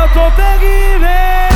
eu tô terrível.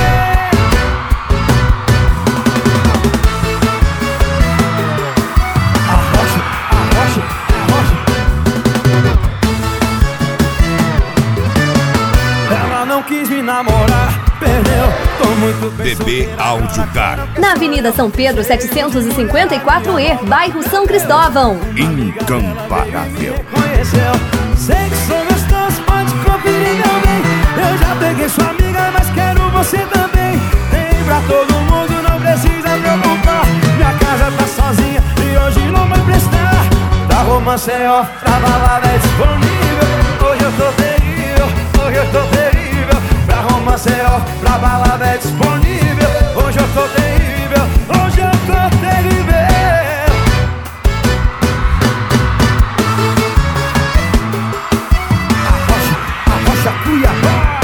Ela não quis me namorar, perdeu, tô muito bem. Bebê Áudio Car. Na Avenida São Pedro 754E, bairro São Cristóvão. Incomparável. Conheceu, sei que sou gostoso, pode conferir meu bem. Eu já peguei sua amiga, mas quero você também. Tem pra todo mundo, não precisa preocupar. Minha casa tá sozinha e hoje não vai prestar. Pra romance é off, pra balada é disponível. Hoje eu tô terrível, hoje eu tô terrível. Pra romance é off, pra balada é disponível. Hoje eu tô terrível, hoje eu tô terrível. Arrocha Cuiabá.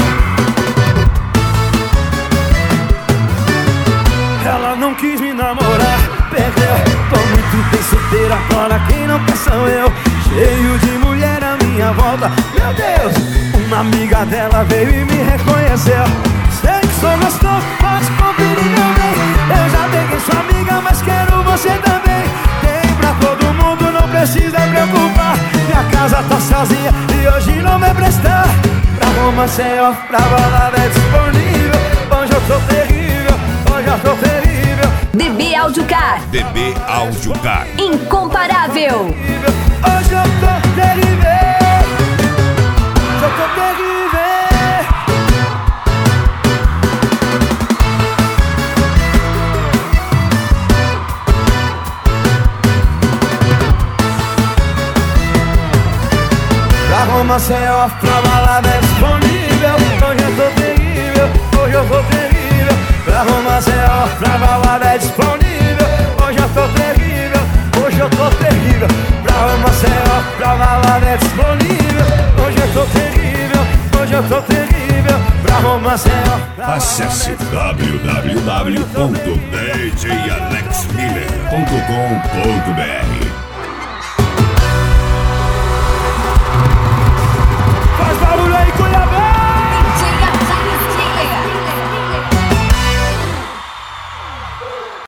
Ela não quis me namorar, perdeu. Tô muito bem solteira, agora quem não quer sou eu. Cheio de mulher à minha volta, meu Deus. Uma amiga dela veio e me reconheceu. Sei que sou gostoso, pode conferir meu bem. Eu já peguei sua amiga, mas quero você também. Tem pra todo mundo, não precisa preocupar. Minha casa tá sozinha e hoje não vai prestar. Pra romance é off, pra balada é disponível. Hoje eu tô terrível, hoje eu tô terrível. Bebê Áudio Car. Bebê Áudio Car. Incomparável. Hoje eu tô terrível. Hoje eu tô terrível. Pra romance é off, pra balada é disponível. Hoje eu tô terrível, hoje eu tô terrível. Pra romance é off, pra balada é disponível. Hoje eu tô terrível, hoje eu tô terrível. Pra romance é off, pra balada é disponível. Hoje eu tô terrível, hoje eu tô terrível. Pra romance é off. Acesse www.djalexmiller.com.br